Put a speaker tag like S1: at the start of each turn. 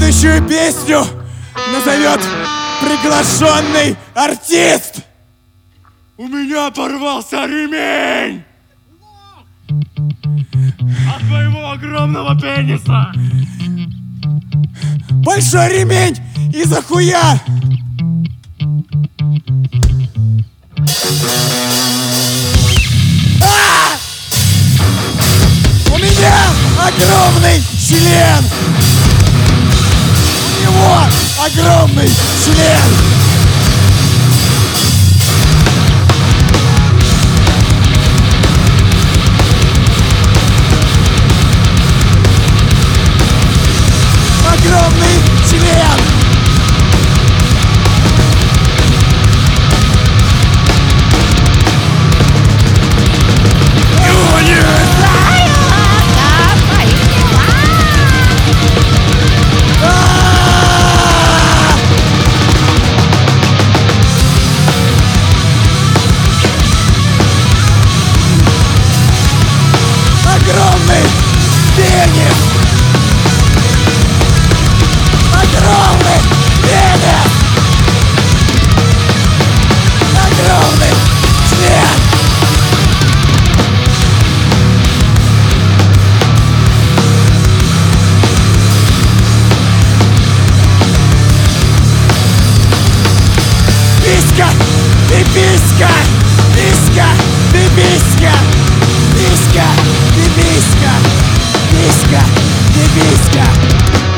S1: Следующую песню назовет приглашенный артист.
S2: У меня порвался ремень от твоего огромного пениса.
S1: Большой ремень из-за хуя. У меня огромный член. У него огромный член. Огромный член. Огромный пенис! Огромный пенис! Огромный член! Писька! Ты писька! Писька! Ты писька! Писька! Ты писька! Писька! Ты писька!